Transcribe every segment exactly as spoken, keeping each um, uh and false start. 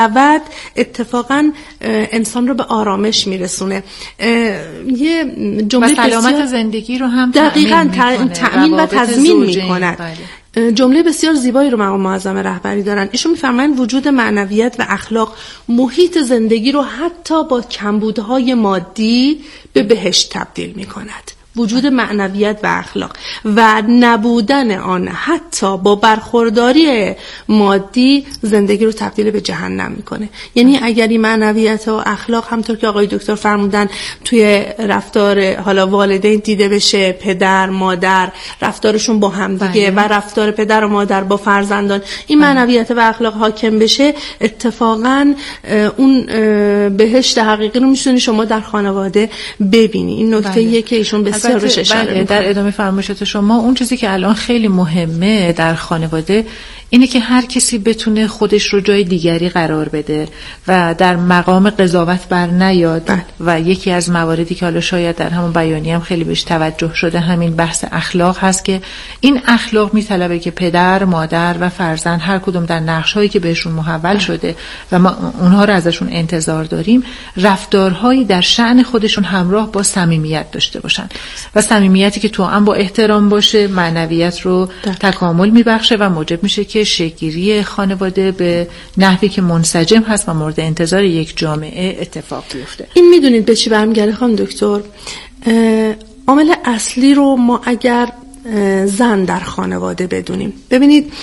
بعد اتفاقا انسان رو به آرامش میرسونه. یه جمله و سلامت زندگی رو هم دقیقاً تأمین و تضمین میکند. جمله بسیار زیبایی رو مقام معظم رهبری دارن. ایشون میفرمایند وجود معنویت و اخلاق محیط زندگی رو حتی با کمبودهای مادی به بهشت تبدیل میکند. وجود معنویت و اخلاق و نبودن آن حتی با برخورداری مادی زندگی رو تبدیل به جهنم میکنه. یعنی اگر این معنویت و اخلاق همطور که آقای دکتر فرمودن توی رفتار حالا والدین دیده بشه، پدر مادر رفتارشون با هم دیگه و رفتار پدر و مادر با فرزندان، این معنویت و اخلاق حاکم بشه، اتفاقا اون بهشت حقیقی رو میتونی شما در خانواده ببینی. این نکته یه که ایشون بسیار بهش اشاره می‌کنه. در ادامه فرمایشات شما اون چیزی که الان خیلی مهمه در خانواده اینه که هر کسی بتونه خودش رو جای دیگری قرار بده و در مقام قضاوت بر نیاد. بله. و یکی از مواردی که حالا شاید در همون بیانیه هم خیلی بهش توجه شده همین بحث اخلاق هست که این اخلاق میطلبه که پدر، مادر و فرزند هر کدوم در نقش‌هایی که بهشون محول شده و ما اونها رو ازشون انتظار داریم رفتارهایی در شأن خودشون همراه با صمیمیت داشته باشن و صمیمیتی که توأم با احترام باشه معنویت رو ده. تکامل میبخشه و موجب میشه که شکل‌گیری خانواده به نحوی که منسجم هست و مورد انتظار یک جامعه اتفاق بیفته. این میدونید به چی برمیگرده خانم دکتر؟ عامل اصلی رو ما اگر زن در خانواده بدونیم، ببینید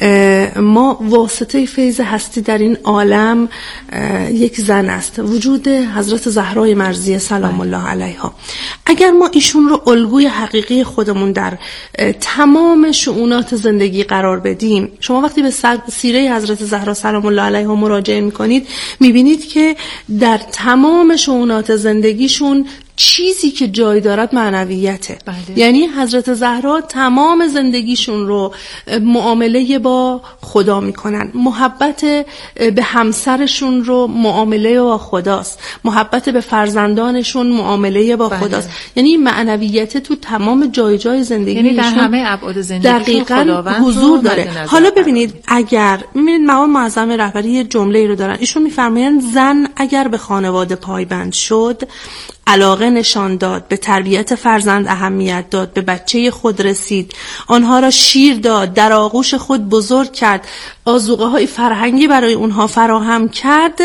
ما واسطه فیض هستی در این عالم یک زن است، وجود حضرت زهرای مرضیه سلام الله علیها. اگر ما ایشون رو الگوی حقیقی خودمون در تمام شؤونات زندگی قرار بدیم، شما وقتی به سیره حضرت زهرا سلام الله علیها مراجعه میکنید میبینید که در تمام شؤونات زندگیشون چیزی که جای دارد معنویته. بله. یعنی حضرت زهرا تمام زندگیشون رو معامله با خدا میکنن، محبت به همسرشون رو معامله با خداست، محبت به فرزندانشون معامله با بله. خداست. یعنی معنویت تو تمام جای جای زندگیشون، یعنی در همه ابعاد زندگی دقیقاً حضور داره. حالا ببینید اگر میبینید مقام معظم رهبری یه جمله رو دارن، ایشون میفرمایند زن اگر به خانواده پایبند شد، علاقه نشان داد، به تربیت فرزند اهمیت داد، به بچه خود رسید، آنها را شیر داد، در آغوش خود بزرگ کرد، آذوقه های فرهنگی برای اونها فراهم کرد،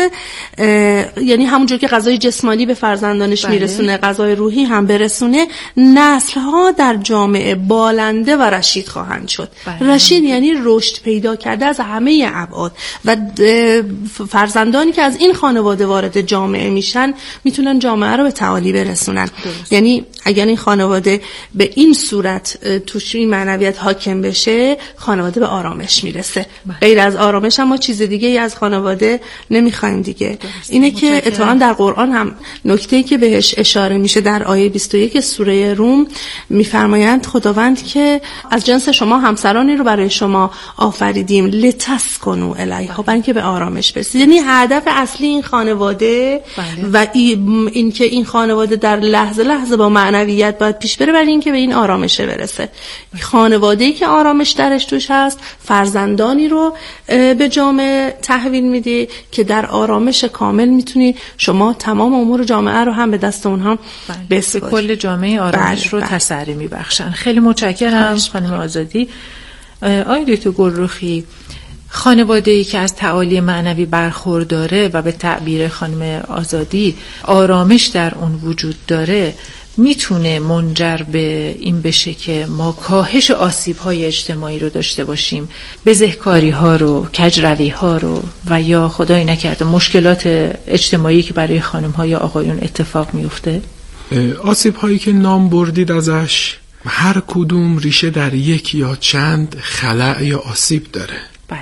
یعنی همونجور که غذای جسمانی به فرزندانش بله. میرسونه، غذای روحی هم برسونه، نسل‌ها در جامعه بالنده و رشید خواهند شد. بله. رشید یعنی رشد پیدا کرده از همه ابعاد و فرزندانی که از این خانواده وارد جامعه میشن میتونن جامعه رو به تعالی برسونن. درست. یعنی اگر این خانواده به این صورت توش این معنویت حاکم بشه، خانواده به آرامش میرسه. بله. غیر از آرامش هم ما چیز دیگه ای از خانواده نمیخوایم دیگه. درست. اینه که اتفاقا در قرآن هم نکته‌ای که بهش اشاره میشه در آیه بیست و یک سوره روم میفرمایند خداوند که از جنس شما همسرانی رو برای شما آفریدیم لتسکنوا الیها، برای اینکه به آرامش برسید. یعنی هدف اصلی این خانواده بله. و این که این خانواده در لحظه لحظه با معنویت باید پیش بره برای اینکه به این آرامش برسه. خانواده‌ای که آرامش درش توش هست، فرزندانی رو به جامعه تحویل میده که در آرامش کامل میتونی شما تمام امور جامعه رو هم به دست اونها بسپاری. به کل جامعه آرامش بله، رو بله. تسری میبخشن. خیلی متشکرم خانم آزادی. آقای دکتر گلرخی، خانواده‌ای که از تعالی معنوی برخورداره و به تعبیر خانم آزادی آرامش در اون وجود داره، میتونه منجر به این بشه که ما کاهش آسیب‌های اجتماعی رو داشته باشیم، بزهکاری‌ها رو، کجروی‌ها رو و یا خدای نکرده مشکلات اجتماعی که برای خانم‌ها یا آقایون اتفاق میفته؟ آسیب‌هایی که نام بردید ازش هر کدوم ریشه در یک یا چند خلأ یا آسیب داره. بله.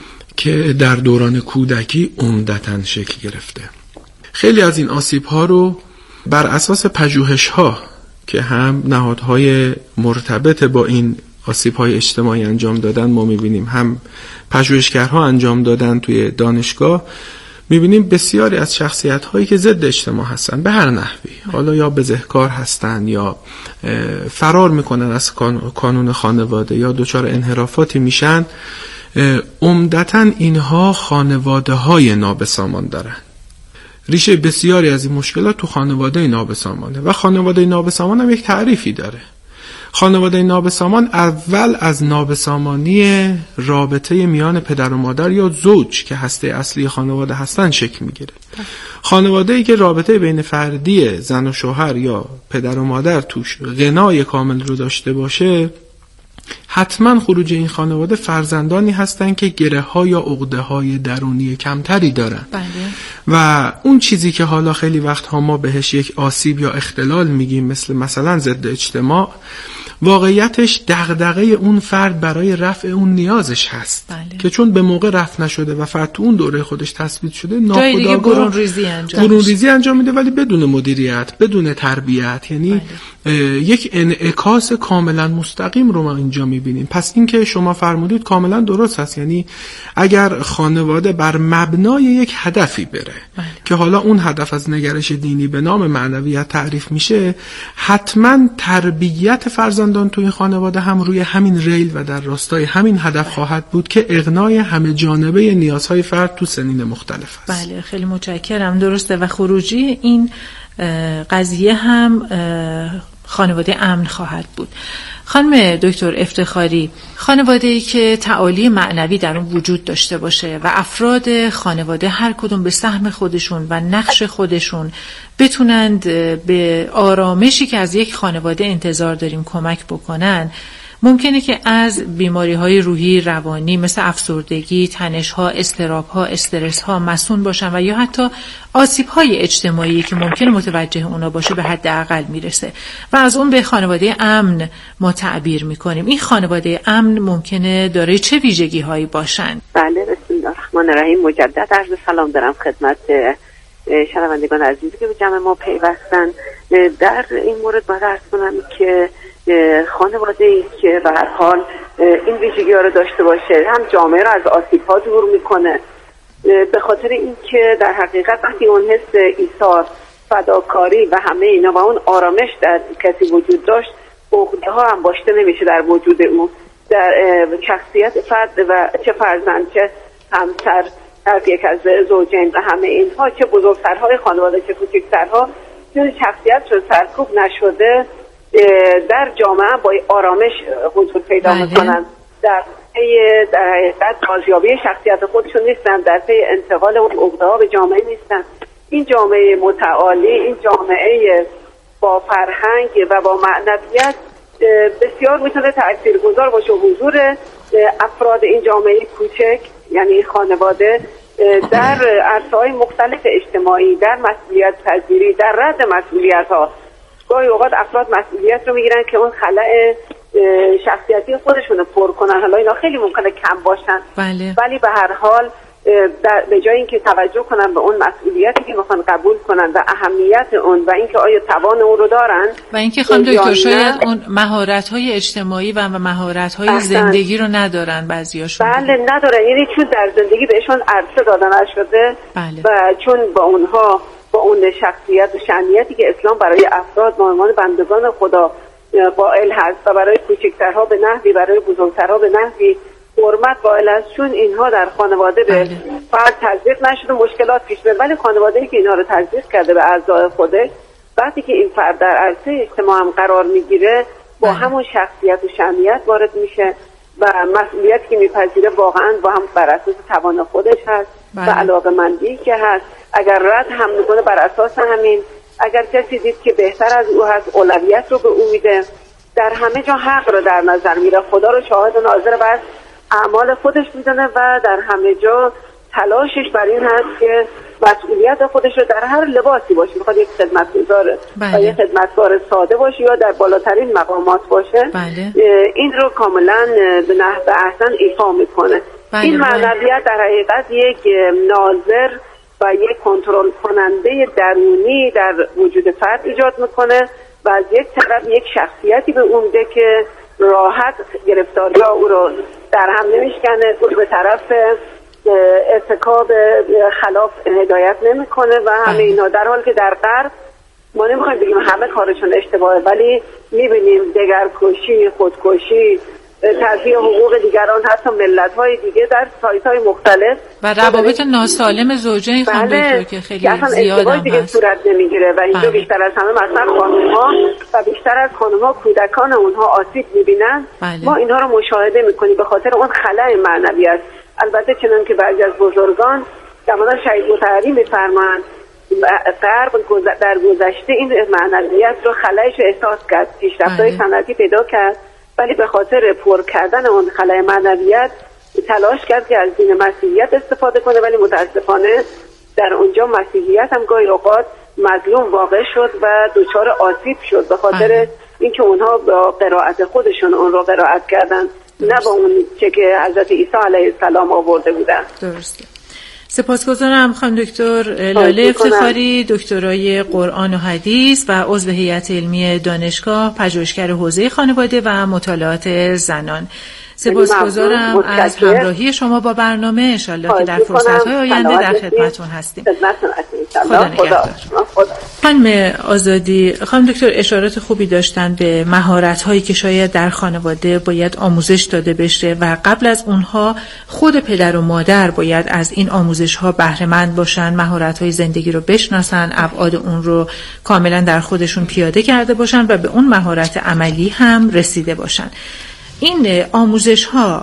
که در دوران کودکی عمدتاً شکل گرفته. خیلی از این آسیب‌ها رو بر اساس پژوهش‌ها که هم نهادهای مرتبط با این آسیب‌های اجتماعی انجام دادن ما می‌بینیم، هم پژوهشگرها انجام دادن توی دانشگاه، می‌بینیم بسیاری از شخصیت‌هایی که ضد اجتماع هستن به هر نحوی، حالا یا بزهکار هستن یا فرار می‌کنن از کانون خانواده یا دچار انحرافاتی میشن، عمدتاً اینها خانواده های نابسامان دارن. ریشه بسیاری از این مشکلات تو خانواده نابسامانه و خانواده نابسامان هم یک تعریفی داره. خانواده نابسامان اول از نابسامانی رابطه میان پدر و مادر یا زوج که هسته اصلی خانواده هستن شکل میگیره. خانواده‌ای که رابطه بین فردی زن و شوهر یا پدر و مادر توش غنای کامل رو داشته باشه، حتما خروج این خانواده فرزندانی هستن که گره ها یا عقده های درونی کمتری دارن. بله. و اون چیزی که حالا خیلی وقت ها ما بهش یک آسیب یا اختلال میگیم، مثل مثلا ضد اجتماع، واقعیتش دغدغه اون فرد برای رفع اون نیازش هست. بله. که چون به موقع رفع نشده و فرد تو اون دوره خودش تثبیت شده، جای دیگه برون ریزی انجام برون ریزی انجام میده، ولی بدون مدیریت، بدون تربیت. یعنی بله. یک انعکاس کاملا مستقیم رو ما اینجا میبینیم. پس این که شما فرمودید کاملا درست هست. یعنی اگر خانواده بر مبنای یک هدفی بره، بله. که حالا اون هدف از نگرش دینی به نام معنویت تعریف میشه، حتما تربیت فرزندان توی خانواده هم روی همین ریل و در راستای همین هدف خواهد بود که اغنای همه جانبه نیازهای فرد تو سنین مختلف است. بله، خیلی متشکرم. درسته. و خروجی این قضیه هم خانواده امن خواهد بود. خانم دکتر افتخاری، خانواده‌ای که تعالی معنوی در اون وجود داشته باشه و افراد خانواده هر کدوم به سهم خودشون و نقش خودشون بتونند به آرامشی که از یک خانواده انتظار داریم کمک بکنن، ممکنه که از بیماری‌های روحی روانی مثل افسردگی، تنش‌ها، اضطراب‌ها، استرس‌ها مسئول باشن و یا حتی آسیب‌های اجتماعی که ممکنه متوجه اونا باشه به حداقل میرسه و از اون به خانواده امن ما تعبیر می‌کنیم. این خانواده امن ممکنه دارای چه ویژگی‌هایی باشن؟ بله، بسم الله الرحمن الرحیم. مجدد عرض سلام دارم خدمت شنوندگان عزیزی که به جمع ما پیوستن. در این مورد باید عرض کنم که خانواده‌ای که به هر حال این ویژگی‌ها رو داشته باشه، هم جامعه رو از آسیب‌ها دور میکنه، به خاطر اینکه در حقیقت وقتی اون حس ایثار، فداکاری و همه اینا و اون آرامش در کسی وجود داشت، عقده‌ها هم باشته نمیشه در وجود اون، در شخصیت فرد و چه فرزند چه همسر، در یک از زوجین و همه اینها، چه بزرگترهای خانواده چه کوچکترها، چون شخصیت رو سرکوب نشده در جامعه با آرامش حضور پیدا میکنن، در پی در حقیقت بازیابی شخصیت خودشون نیستن، در پی انتقال اون عقده‌ها به جامعه نیستن. این جامعه متعالی، این جامعه با فرهنگ و با معنویت بسیار میتونه تاثیرگذار باشه. حضور افراد این جامعه کوچک یعنی خانواده در عرصه‌های مختلف اجتماعی، در مسئولیت پذیری، در رد مسئولیت‌ها، گاهی اوقات افراد مسئولیت رو میگیرن که اون خلأ شخصیتی خودشون رو پر کنن. حالا اینا خیلی ممکنه کم باشن، بله. ولی به هر حال در به جای اینکه توجه کنن به اون مسئولیتی که میخوان قبول کنن و اهمیت اون و اینکه آیا توان اون رو دارن و اینکه خانم دکتر شاید اون مهارت‌های اجتماعی و مهارت‌های زندگی رو ندارن بعضیاشون. بله ندارن، یعنی چون در زندگی بهشون عرصه داده نشده. بله. و چون با اونها با اون شخصیت و شأنیتی که اسلام برای افراد به عنوان بندگان خدا قائل هست و برای کوچکترها به نحوی، برای بزرگترها به نحوی حرمت قائل است، چون اینها در خانواده به فرد تزریق نشده مشکلات پیش میاد. ولی خانواده‌ای که اینها رو تزریق کرده به اعضای خودش، وقتی که این فرد در عرصه اجتماع هم قرار میگیره، با همون شخصیت و شأنیت وارد میشه و مسئولیتی که میپذیره واقعا با هم بر اساس توان خودش هست و علاقه‌مندی که هست. اگر رد هم میکنه بر اساس همین، اگر کسی دید که بهتر از او هست اولویت رو به او میده، در همه جا حق رو در نظر میره، خدا رو شاهد و ناظر بر اعمال خودش میدونه و در همه جا تلاشش بر این هست که مسئولیت خودش رو در هر لباسی باشه، میخواد یک خدمتگزار بله. یا یک خدمتکار ساده باشه یا در بالاترین مقامات باشه، بله. این رو کاملا به نحو احسن ایفا میکنه. بله. این معنویت در حقیقت یک ناظر و یک کنترل کننده درونی در وجود فرد ایجاد میکنه و از یک طرف یک شخصیتی به اون میده که راحت گرفتاری ها او رو در هم نمیشکنه، او به طرف ارتکاب خلاف هدایت نمیکنه و همه اینا، در حالی که در غرب ما نمیخوایم بگیم همه کارشون اشتباهه، ولی میبینیم دگرکشی، خودکشی، تضییع حقوق دیگران، حتی ملت‌های دیگه در سایت‌های مختلف و روابط ناسالم زوجین خانم دکتر که خیلی زیاد هم دیگه هست صورت نمیگیره و اینجا بیشتر از همه مثلا خانم‌ها و بیشتر از خانم‌ها کودکان اونها آسیب می‌بینن. ما اینها رو مشاهده می‌کنیم به خاطر اون خلأ معنویت. البته چنان که بعضی از بزرگان زمان شهید مطهری می‌فرمایند غرب در گذشته این معنویت رو خلأش رو احساس کرد، پیشرفت‌های صنعتی پیدا کرد، ولی به خاطر پر کردن اون خلأ معنویت تلاش کرد که از دین مسیحیت استفاده کنه، ولی متاسفانه در اونجا مسیحیت هم گاهی اوقات مظلوم واقع شد و دچار آسیب شد به خاطر اینکه اونها با قرائت خودشون اون رو قرائت کردن، نه با اون چه که حضرت عیسی علیه السلام آورده بودن. درسته. سپاسگزارم خانم دکتر لاله افتخاری، دکترای قرآن و حدیث و عضو هیئت علمی دانشگاه، پژوهشگر حوزه خانواده و مطالعات زنان. سپاسگزارم از همراهی شما با برنامه. انشالله که در فرصت‌های آینده در خدمتتون هستیم. خدا نگهدار. خانم آزادی، خانم دکتر اشارات خوبی داشتن به مهارت‌هایی که شاید در خانواده باید آموزش داده بشه و قبل از اونها خود پدر و مادر باید از این آموزش‌ها بهره مند باشن، مهارت‌های زندگی رو بشناسن، ابعاد اون رو کاملا در خودشون پیاده کرده باشن و به اون مهارت عملی هم رسیده باشن. این آموزش ها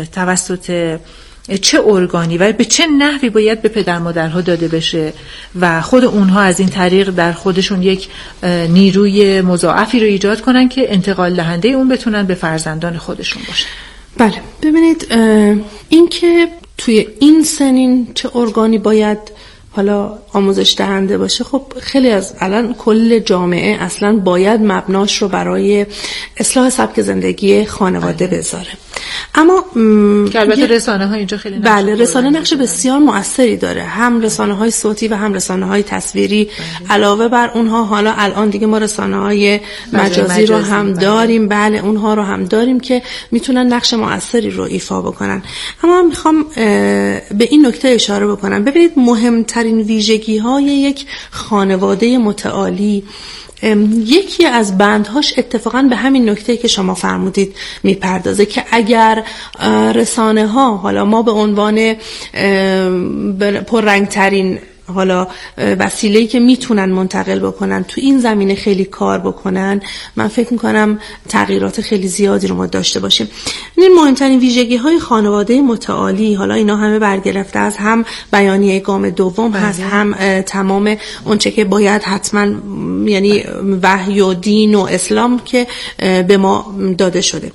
توسط چه ارگانی و به چه نحوی باید به پدر مادرها داده بشه و خود اونها از این طریق در خودشون یک نیروی مضاعفی رو ایجاد کنن که انتقال دهنده اون بتونن به فرزندان خودشون باشن؟ بله، ببینید این که توی این سنین چه ارگانی باید حالا آموزش دهنده باشه، خب خیلی از الان کل جامعه اصلا باید مبناش رو برای اصلاح سبک زندگی خانواده بذاره. اما که البته رسانه ها اینجا خیلی نقش بله رسانه نقش بسیار مؤثری داره، هم رسانه های صوتی و هم رسانه های تصویری. بله. علاوه بر اونها حالا الان دیگه ما رسانه های مجازی, مجازی رو هم بله. داریم. بله اونها رو هم داریم که میتونن نقش مؤثری رو ایفا بکنن. اما میخوام به این نکته اشاره بکنم. ببینید مهمترین ویژگی های یک خانواده متعالی یکی از بندهاش اتفاقا به همین نکته که شما فرمودید میپردازه که اگر رسانه ها، حالا ما به عنوان پررنگترین حالا وسیله‌ای که میتونن منتقل بکنن تو این زمینه خیلی کار بکنن، من فکر میکنم تغییرات خیلی زیادی رو ما داشته باشیم. این مهمترین ویژگی های خانواده متعالی، حالا اینا همه برگرفته از هم بیانیه گام دوم هست، هم تمام اونچه که باید حتما یعنی وحی و دین و اسلام که به ما داده شده.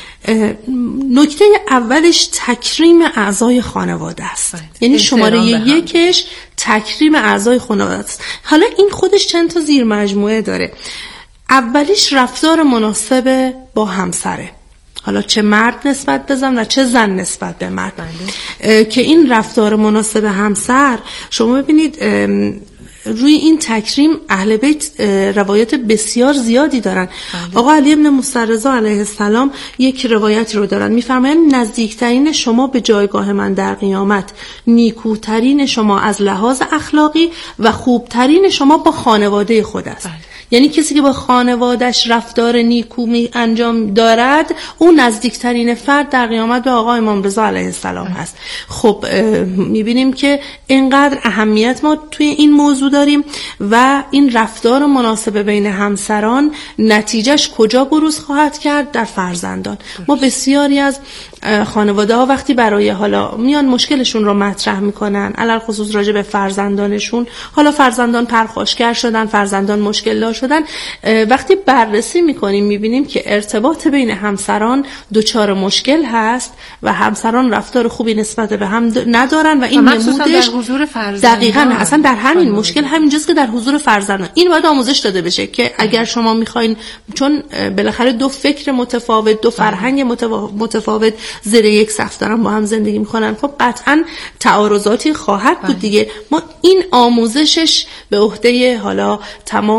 نکته اولش تکریم اعضای خانواده است. یعنی شماره یکش تکریم اعضای خانواده است. حالا این خودش چند تا زیر مجموعه داره. اولیش رفتار مناسب با همسره، حالا چه مرد نسبت به زن و چه زن نسبت به مرد. بله. که این رفتار مناسب همسر، شما ببینید روی این تکریم اهل بیت روایت بسیار زیادی دارن. بله. آقا علی ابن موسی رضا علیه السلام یک روایتی رو دارن، میفرمایند نزدیکترین شما به جایگاه من در قیامت نیکوترین شما از لحاظ اخلاقی و خوبترین شما با خانواده خود است. بله. یعنی کسی که با خانواده‌اش رفتار نیکو می انجام دارد، اون نزدیکترین فرد در قیامت به آقا امام رضا علیه السلام هست. خب میبینیم که اینقدر اهمیت ما توی این موضوع داریم و این رفتار مناسب بین همسران نتیجهش کجا بروز خواهد کرد؟ در فرزندان. ما بسیاری از خانواده ها وقتی برای حالا میان مشکلشون رو مطرح میکنن، علل خصوص راجع به فرزندانشون، حالا فرزندان پرخاشگر شدن، فرزندان مشکل دار شدن، وقتی بررسی میکنیم میبینیم که ارتباط بین همسران دچار مشکل هست و همسران رفتار خوبی نسبت به هم ندارن و این نمودش در حضور فرزندان. دقیقاً اصلا در همین مشکل همینجاست که در حضور فرزندان این باید آموزش داده بشه که اگر شما میخواین، چون بالاخره دو فکر متفاوت، دو فرهنگ متفاوت زیر یک سقف دارن با هم زندگی میکنن، خب قطعاً تعارضاتی خواهد بود دیگه. ما این آموزشش به عهده حالا تمام مراحل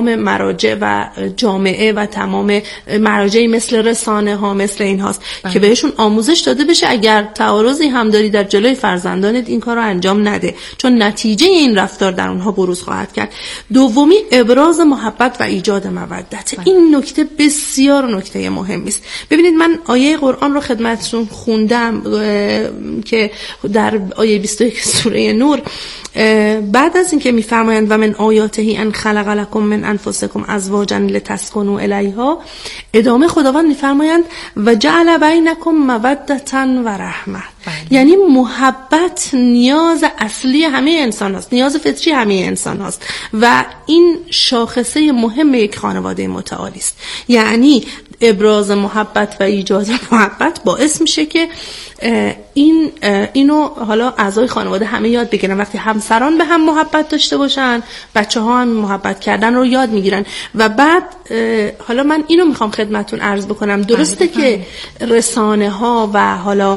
مراجع و جامعه و تمام مراجعی مثل رسانه ها مثل این هاست بله. که بهشون آموزش داده بشه اگر تعارضی هم داری در جلوی فرزندانت این کار رو انجام نده، چون نتیجه این رفتار در اونها بروز خواهد کرد. دومی ابراز محبت و ایجاد مودت. این نکته بسیار نکته مهمی است. ببینید من آیه قرآن رو خدمتتون خوندم که در آیه بیست و یک سوره نور بعد از اینکه میفرمایند و من آیاته ان خلق لكم من انفسکم ازواجا لتسکنوا الیها، ادامه خداوند میفرمایند و جعل بینکم مودة و رحمه. یعنی محبت نیاز اصلی همه انسان هست، نیاز فطری همه انسان هست و این شاخصه مهم یک خانواده متعالی است. یعنی ابراز محبت و ایجاد محبت باعث میشه که این اینو حالا اعضای خانواده همه یاد بگیرن. وقتی همسران به هم محبت داشته باشن، بچه ها هم محبت کردن رو یاد میگیرن. و بعد حالا من اینو میخوام خدمتون عرض بکنم، درسته که رسانه ها و حالا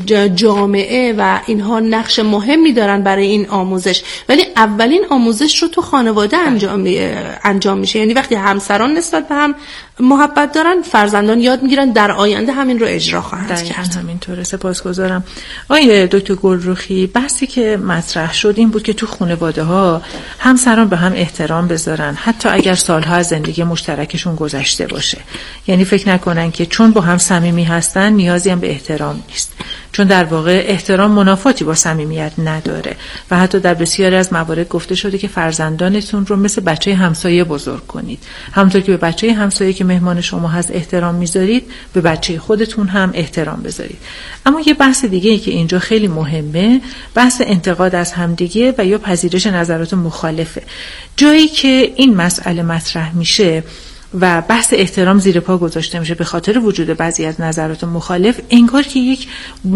جامعه و اینها نقش مهمی دارن برای این آموزش، ولی اولین آموزش رو تو خانواده انجام انجام میشه. یعنی وقتی همسران نسبت به هم محبت دارن، فرزندان یاد میگیرن در آینده همین رو اجرا خواهند کرد. همینطوره. سپاسگزارم. آقای دکتر گلرخی، بحثی که مطرح شد این بود که تو خانواده ها همسران به هم احترام بذارن حتی اگر سالها از زندگی مشترکشون گذشته باشه. یعنی فکر نکنن که چون با هم صمیمی هستن نیازی هم به احترام نیست، چون در واقع احترام منافاتی با صمیمیت نداره و حتی در بسیاری از موارد گفته شده که فرزندانتون رو مثل بچه همسایه بزرگ کنید. همونطور که به بچه همسایه که مهمان شما هست احترام میذارید، به بچه خودتون هم احترام بذارید. اما یه بحث دیگه ای که اینجا خیلی مهمه، بحث انتقاد از همدیگه و یا پذیرش نظرات مخالفه. جایی که این مسئله مطرح میشه و بحث احترام زیر پا گذاشته میشه به خاطر وجود بعضی از نظرات مخالف، انگار که یک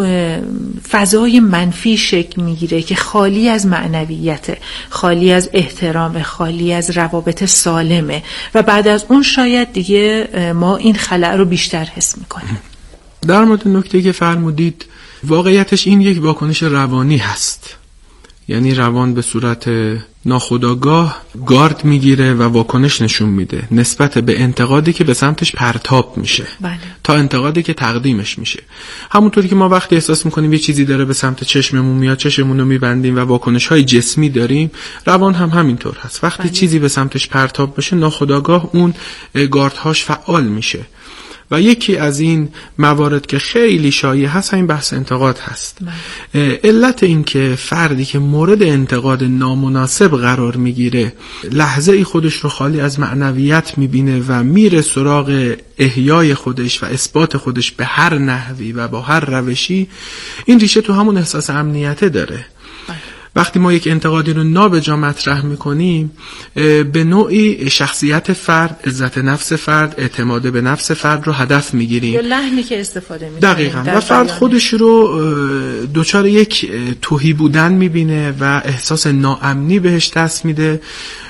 فضای منفی شکل میگیره که خالی از معنویت، خالی از احترام، خالی از روابط سالمه و بعد از اون شاید دیگه ما این خلأ رو بیشتر حس میکنیم. در مورد نکته که فرمودید، واقعیتش این یک واکنش روانی هست. یعنی روان به صورت ناخودآگاه گارد میگیره و واکنش نشون میده نسبت به انتقادی که به سمتش پرتاب میشه بله. تا انتقادی که تقدیمش میشه. همونطوری که ما وقتی احساس میکنیم یه چیزی داره به سمت چشممون میاد، چشممون رو میبندیم و واکنش های جسمی داریم، روان هم همینطور هست. وقتی بله. چیزی به سمتش پرتاب بشه ناخودآگاه اون گاردهاش فعال میشه و یکی از این موارد که خیلی شایع هست همین بحث انتقاد هست. بله. علت این که فردی که مورد انتقاد نامناسب قرار میگیره لحظه ای خودش رو خالی از معنویت میبینه و میره سراغ احیای خودش و اثبات خودش به هر نحوی و با هر روشی، این ریشه تو همون احساس امنیته داره. بله. وقتی ما یک انتقادی رو نابجا مطرح میکنیم به نوعی شخصیت فرد، عزت نفس فرد، اعتماد به نفس فرد رو هدف میگیریم یا لحنی که استفاده میکنیم دقیقاً و فرد خودش رو دوچار یک تهی بودن میبینه و احساس ناامنی بهش دست میده،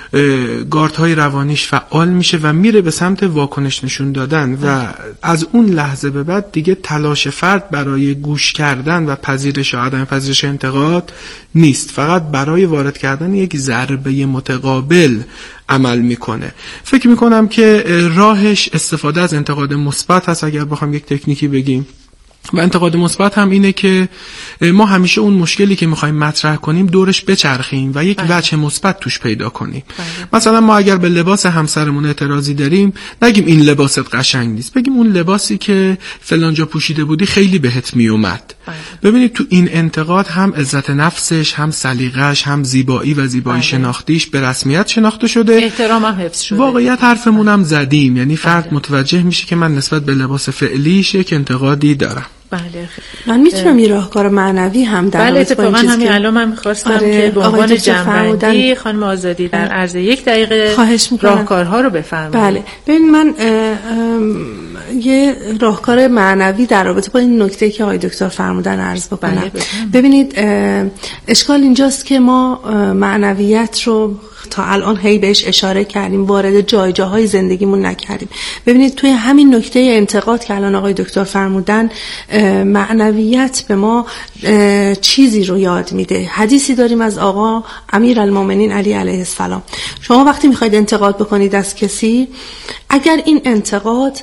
گاردهای روانیش فعال میشه و میره به سمت واکنش نشون دادن و از اون لحظه به بعد دیگه تلاش فرد برای گوش کردن و پذیرش و عدم پذیرش انتقاد نیست، فقط برای وارد کردن یک ضربه متقابل عمل میکنه. فکر میکنم که راهش استفاده از انتقاد مثبت هست اگر بخوام یک تکنیکی بگیم. و انتقاد مثبت هم اینه که ما همیشه اون مشکلی که میخوایم مطرح کنیم دورش بچرخیم و یک وجه مثبت توش پیدا کنیم. بله. مثلا ما اگر به لباس همسرمون اعتراضی داریم نگیم این لباست قشنگ نیست، بگیم اون لباسی که فلانجا پوشیده بودی خیلی بهت میومد. بله. ببینید تو این انتقاد هم عزت نفسش، هم سلیقه‌اش، هم زیبایی و زیبایی بله. شناختیش به رسمیت شناخته شده، احترام هم حفظ شده. واقعیت حرفمون هم زدیم، یعنی فرد بله. متوجه میشه که من نسبت به لباس فعلیش یک انتقادی دارم. بله. من میتونم یه راهکار معنوی هم در بله اتفاقا همین الان من می‌خواستم آره که به عنوان جنبندی خانم آزادی در عرض یک دقیقه راهکارها رو بفرمایید. بله ببین من یه راهکار معنوی در رابطه با این نکته که آقای دکتر فرمودن عرض بکنم. ببینید اشکال اینجاست که ما معنویت رو تا الان هی بهش اشاره کردیم، وارد جای جاهای زندگیمون نکردیم. ببینید توی همین نکته انتقاد که الان آقای دکتر فرمودن، معنویت به ما چیزی رو یاد میده. حدیثی داریم از آقا امیرالمومنین علی علیه السلام. شما وقتی میخواید انتقاد بکنید از کسی، اگر این انتقاد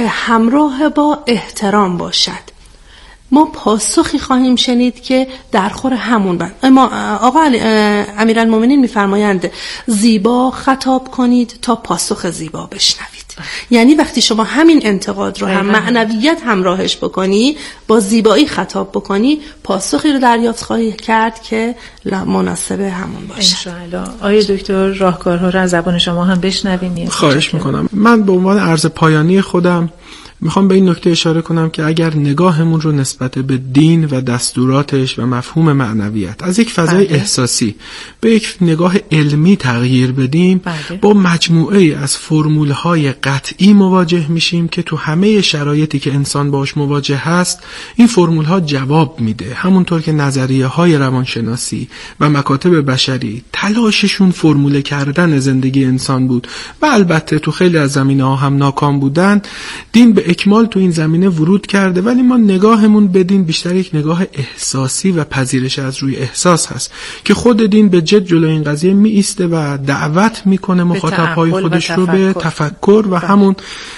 همراه با احترام باشد، ما پاسخی خواهیم شنید که در خور همون بند. ما آقا امیرالمومنین میفرمایند زیبا خطاب کنید تا پاسخ زیبا بشنوید. یعنی وقتی شما همین انتقاد رو هم معنویت همراهش بکنی، با زیبایی خطاب بکنی، پاسخی رو دریافت خواهی کرد که مناسب همون باشه. انشاءالله. آقای دکتر راهکارها رو از زبان شما هم بشنویم. خواهش میکنم. من به عنوان عرض پایانی خودم میخوام به این نکته اشاره کنم که اگر نگاهمون رو نسبت به دین و دستوراتش و مفهوم معنویت از یک فضای بله. احساسی به یک نگاه علمی تغییر بدیم، بله. با مجموعه از فرمولهای قطعی مواجه میشیم که تو همه شرایطی که انسان باش مواجه هست این فرمولها جواب میده. همونطور که نظریه های روانشناسی و مکاتب بشری تلاششون فرموله کردن زندگی انسان بود و البته تو خیلی از زمینه‌ها هم ناکام بودن، دین به اکمال تو این زمینه ورود کرده، ولی ما نگاهمون به دین بیشتر یک نگاه احساسی و پذیرش از روی احساس هست که خود دین به جد جلو این قضیه می ایسته و دعوت میکنه مخاطبهای خودش رو به تفکر و همون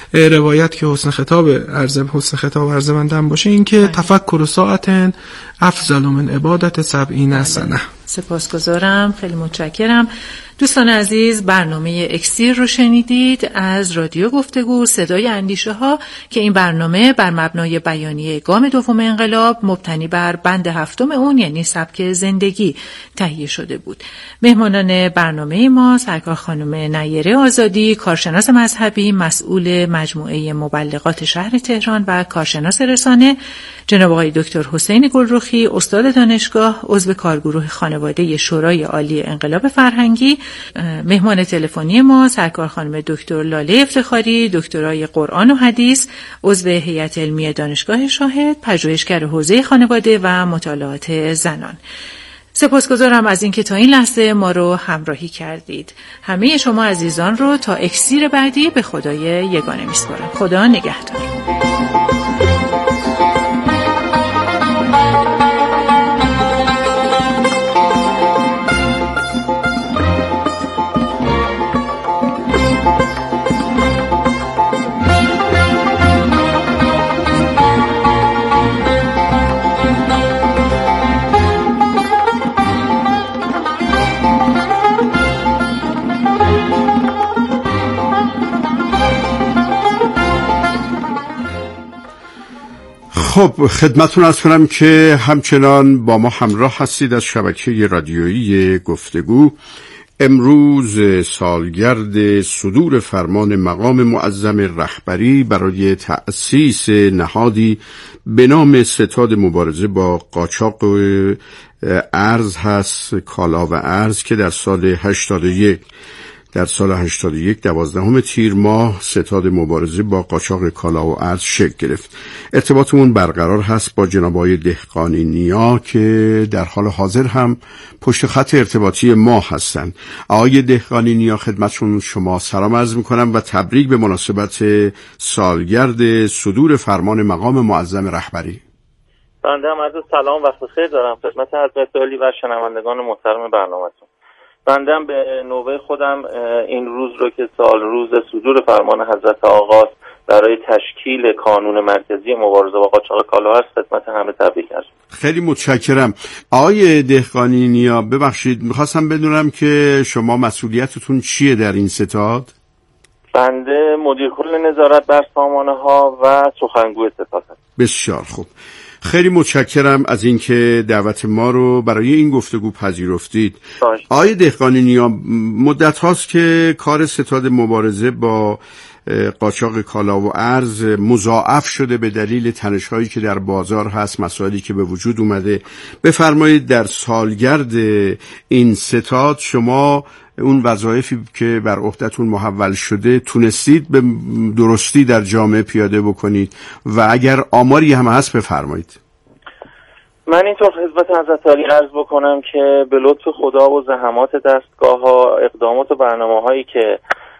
روایت که حسن خطاب عرض حسن خطاب عرض بندم باشه، این که تفکر ساعتن افضل من عبادت سبعین سنه. سپاسگزارم، خیلی متشکرم. دوستان عزیز، برنامه اکسیر رو شنیدید از رادیو گفتگو صدای اندیشه ها که این برنامه بر مبنای بیانیه گام دوم انقلاب مبتنی بر بند هفتم اون یعنی سبک زندگی تهیه شده بود. مهمانان برنامه ما سرکار خانم نیره آزادی، کارشناس مذهبی مسئول مجموعه مبلغات شهر تهران و کارشناس رسانه، جناب آقای دکتر حسین گلرخی، استاد دانشگاه، عضو کارگروه خانواده شورای عالی انقلاب فرهنگی. مهمان تلفنی ما سرکار خانم دکتر لاله افتخاری، دکترای قرآن و حدیث، عضو هیئت علمی دانشگاه شاهد، پژوهشگر حوزه خانواده و مطالعات زنان. سپاسگزارم از اینکه تا این لحظه ما رو همراهی کردید. همه شما عزیزان رو تا اکسیر بعدی به خدای یگانه میسپارم. خدا نگهدار. خب خدمتتون عرض کنم که همچنان با ما همراه هستید از شبکه رادیویی گفتگو. امروز سالگرد صدور فرمان مقام معظم رهبری برای تأسیس نهادی به نام ستاد مبارزه با قاچاق ارز هست، کالا و ارز، که در سال هشتاد و یک در سال هشتاد و یک دوازدهم تیر ماه ستاد مبارزه با قاچاق کالا و ارز شکل گرفت. ارتباطمون برقرار هست با جناب آقای دهقانی نیا که در حال حاضر هم پشت خط ارتباطی ما هستند. آقای دهقانی نیا، خدمتشون شما سلام عرض میکنم و تبریک به مناسبت سالگرد صدور فرمان مقام معظم رهبری. بنده هم عرض سلام و خیر دارم خدمت حضرت عالی و شنوندگان محترم برنامه‌تون. بندم به نوبه خودم این روز رو که سال روز صدور فرمان حضرت آقاست برای تشکیل کانون مرکزی مبارزه با قاچاق کالا هست خدمت همه تبریک هست. خیلی متشکرم. آقای دهقانی نیا، ببخشید میخواستم بدونم که شما مسئولیتتون چیه در این ستاد؟ بنده مدیر کل نظارت بر سامانه ها و سخنگوی ستاد هست. بسیار خوب. خیلی متشکرم از اینکه دعوت ما رو برای این گفتگو پذیرفتید. آقای دهقانی نیا، مدت هاست که کار ستاد مبارزه با قاچاق کالا و ارز مضاعف شده به دلیل تنش‌هایی که در بازار هست، مسائلی که به وجود اومده. بفرمایید در سالگرد این ستاد شما اون وظایفی که بر عهده‌تون محول شده تونستید به درستی در جامعه پیاده بکنید و اگر آماری هم هست بفرمایید. من اینطور خدمت حضرت عالی عرض بکنم که به لطف خدا و زحمات دستگاه ها اقدامات و برنامه هایی که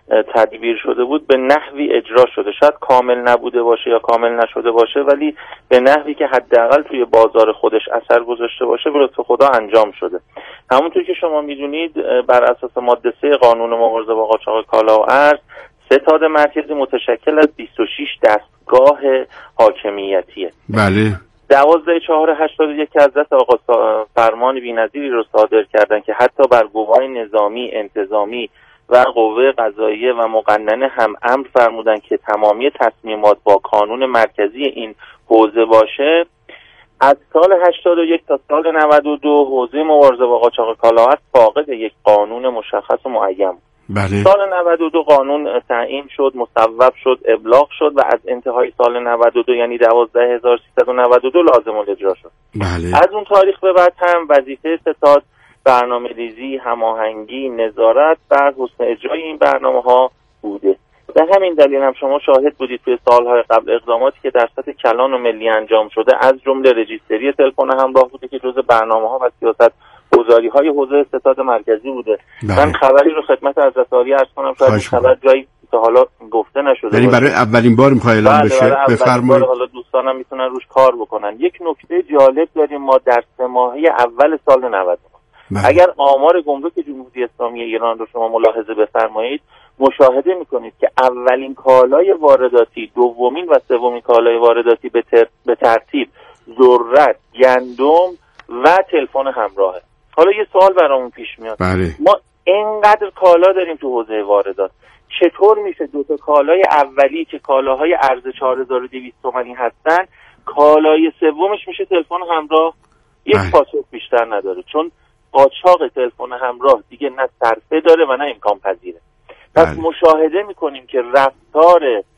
تدبیر شده بود به نحوی اجرا شده. شاید کامل نبوده باشه یا کامل نشده باشه، ولی به نحوی که حداقل توی بازار خودش اثر گذاشته باشه به لطف خدا انجام شده. همونطور که شما میدونید بر اساس ماده سه قانون مبارزه با قاچاق کالا و ارز، ستاد مرکزی متشکل از بیست و شش دستگاه حاکمیتیه. بله. دوازده چهار هشتاد و یک که حضرت آقا فرمان بی‌نظیری رو صادر کردن که حتی بر قوای نظامی، انتظامی و قوه قضاییه و مقننه هم امر فرمودن که تمامی تصمیمات با کانون مرکزی این حوزه باشه. از سال هشتاد و یک تا سال نود و دو حوزه مبارزه با قاچاق کالا است فاقد یک قانون مشخص و معین. بله. سال نود و دو قانون تعیین شد، مصوب شد، ابلاغ شد و از انتهای سال نود و دو یعنی دوازده هزار و سیصد و نود و دو لازم الاجرا شد. بله. از اون تاریخ به بعد هم وظیفه ستاد برنامه‌ریزی، هماهنگی، نظارت بر حسن اجرای این برنامه‌ها بوده. به همین دلیل هم شما شاهد بودید توی سالهای قبل اقداماتی که در سطح کلان و ملی انجام شده، از جمله رجیستری تلفن همراه بوده که جزء برنامه‌ها و سیاست گذاری‌های حوزه ستاد مرکزی بوده. بله. من خبری رو خدمت حضرت عالی عرض کنم شاید این خبر جایی تا حالا گفته نشده. یعنی برای اولین بار می‌خواد اعلام بشه. بفرمایید. حالا دوستانم میتونن روش کار بکنن. یک نکته جالب داریم ما در سه ماهه اول سال نود. بله. اگر آمار گمرک جمهوری اسلامی ایران رو شما ملاحظه بفرمایید، مشاهده میکنید که اولین کالای وارداتی، دومین و سومین کالای وارداتی به, تر... به ترتیب ذرت، گندم و تلفن همراهه. حالا یه سوال برامون پیش میاد. بله. ما اینقدر کالا داریم تو حوزه واردات، چطور میشه دو تا کالای اولی که کالاهای ارز چهار هزار و دویست تومانی هستن، کالای سومش میشه تلفن همراه؟ یک پاسخ بیشتر نداره، چون قاچاق تلفن همراه دیگه نه صرفه داره و نه امکان پذیره. پس بله. مشاهده میکنیم که رفتار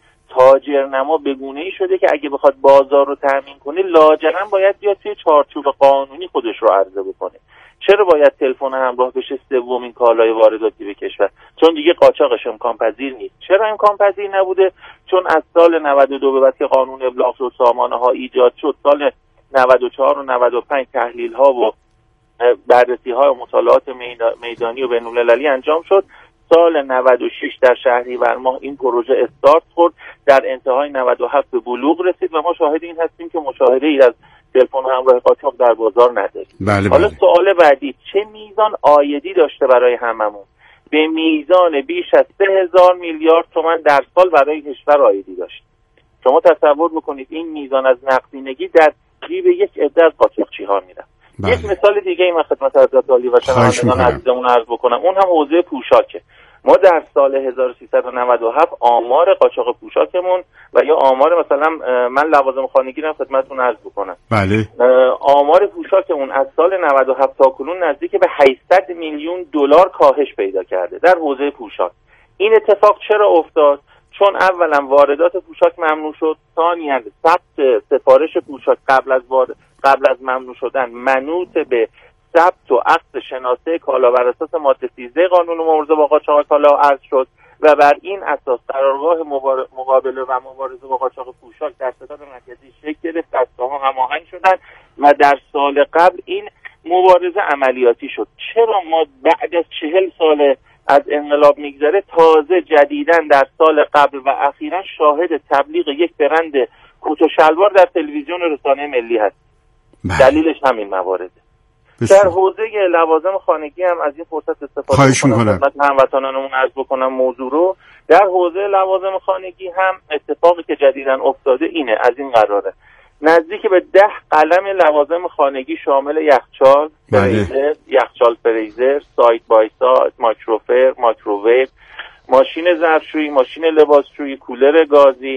تاجرنما به گونه‌ای شده که اگه بخواد بازار رو تامین کنه لاجرم باید بیاد توی چارچوب قانونی خودش رو عرضه بکنه. چرا باید تلفن همراه بشه سومین کالای وارداتی به کشور؟ چون دیگه قاچاقش امکان پذیر نیست. چرا امکان پذیر نبوده؟ چون از سال نود و دو به بعد که قانون ابلاغ شد، سامانه ها ایجاد شد، سال نود و چهار و نود و پنج تحلیل ها و بررسی های و مطالعات میدانی و بین‌المللی انجام شد. سال نود و شش در شهریور ماه این پروژه استارت خورد، در انتهای نود و هفت به بلوغ رسید و ما شاهد این هستیم که مشاهده ای از تلفن همراه قاچاق در بازار نداریم. بله حالا بله. سوال بعدی، چه میزان عایدی داشته برای هممون؟ به میزان بیش از سه هزار میلیارد تومان در سال برای کشور عایدی داشت. شما تصور بکنید این میزان از نقدینگی در جیب یک عده از قاچاقچی‌ها میره. بله. یک مثال دیگه ای من خدمت حضرت عالی و شنوندگان عزیزمون عرض بکنم، اون هم حوزه پوشاکه. ما در سال هزار و سیصد و نود و هفت آمار قاچاق پوشاکمون و یا آمار مثلا من لوازم خانگی رو خدمتتون عرض بکنم. بله. آمار پوشاکمون از سال نود و هفت تا کنون نزدیک به هشتصد میلیون دلار کاهش پیدا کرده در حوزه پوشاک. این اتفاق چرا افتاد؟ چون اولا واردات پوشاک ممنوع شد، ثانیاً ثبت سفارش پوشاک قبل از وارد قبل از ممنوع شدن منوط به ثبت و عقد شناسه کالا بر اساس ماده سیزده قانون مبارزه با قاچاق کالا عرض شد و بر این اساس قرارگاه مقابله و مبارزه با قاچاق پوشاک در ستاد مرکزی شکل گرفت، دستگاه‌ها هماهنگ شدند و در سال قبل این مبارزه عملیاتی شد. چرا ما بعد از چهل سال از انقلاب میگذره تازه جدیداً در سال قبل و اخیراً شاهد تبلیغ یک برند کت و شلوار در تلویزیون و رسانه ملی هست؟ بله. دلیلش همین موارده. بسید. در حوزه لوازم خانگی هم از این فرصت استفاده خواهش میکنم خدمت هموطنانمون عرض بکنم موضوع رو. در حوزه لوازم خانگی هم اتفاقی که جدیداً افتاده اینه، از این قراره نزدیک به ده قلم لوازم خانگی شامل یخچال، فریزر، یخچال فریزر، سایت بای سایت، مایکروفر، مایکروویو، ماشین ظرفشویی، ماشین لباسشویی، کولر گازی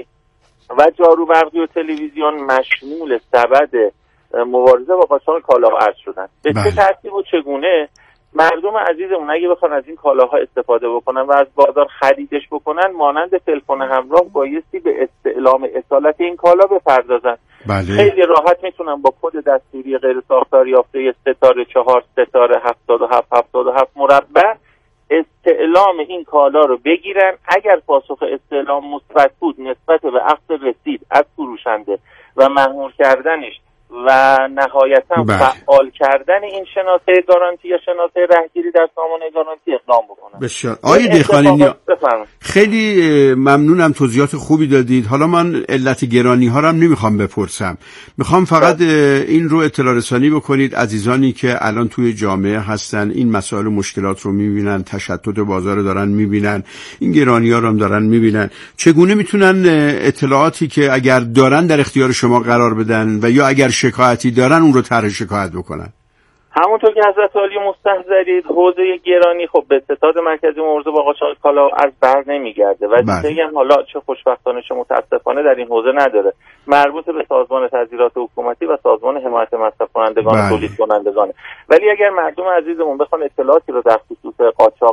و جارو برقی و تلویزیون مشمول سبد مبارزه با قاچاق کالا و ارز شدن. به چه ترتیب و چگونه؟ مردم عزیزمون اگه بخوان از این کالاها استفاده بکنن و از بازار خریدش بکنن، مانند تلفن همراه بایستی به استعلام اصالت این کالا بپردازن. بله. خیلی راحت میتونن با کد دستوری غیر ساختار یافته ستاره چهار ستاره هفتاد و هفت هفتاد و هفت مربع استعلام این کالا رو بگیرن. اگر پاسخ استعلام مثبت بود نسبت به عقد رسید از فروشنده و مهمور کردنش و نهایتا بله. فعال کردن این شناسه گارانتی یا شناسه رهگیری در سامانه گارانتی اقدام بکنن. بسیار. آقای دهقانی خیلی ممنونم، توضیحات خوبی دادید. حالا من علت گرانی ها رو هم نمیخوام بپرسم، میخوام فقط این رو اطلاع رسانی بکنید عزیزانی که الان توی جامعه هستن، این مسائل و مشکلات رو میبینن، تشتت بازار رو دارن میبینن، این گرانی ها رو هم دارن میبینن، چگونه میتونن اطلاعاتی که اگر دارن در اختیار شما قرار بدن و یا اگر شکایتی دارن اون رو طرح شکایت بکنن؟ همونطور که حضرت عالی مستحضرید، حوزه گرانی خب به ستاد مرکزی مبارزه با قاچاق کالا از بر نمیگرده و دیگه هم حالا چه خوشبختانه چه متاسفانه در این حوزه نداره، مربوط به سازمان تسهیلات حکومتی و سازمان حمایت مصرف کنندگان و تولید کنندگانه. ولی اگر مردم عزیزمون بخوان اطلاعاتی رو در خصوص قاچاق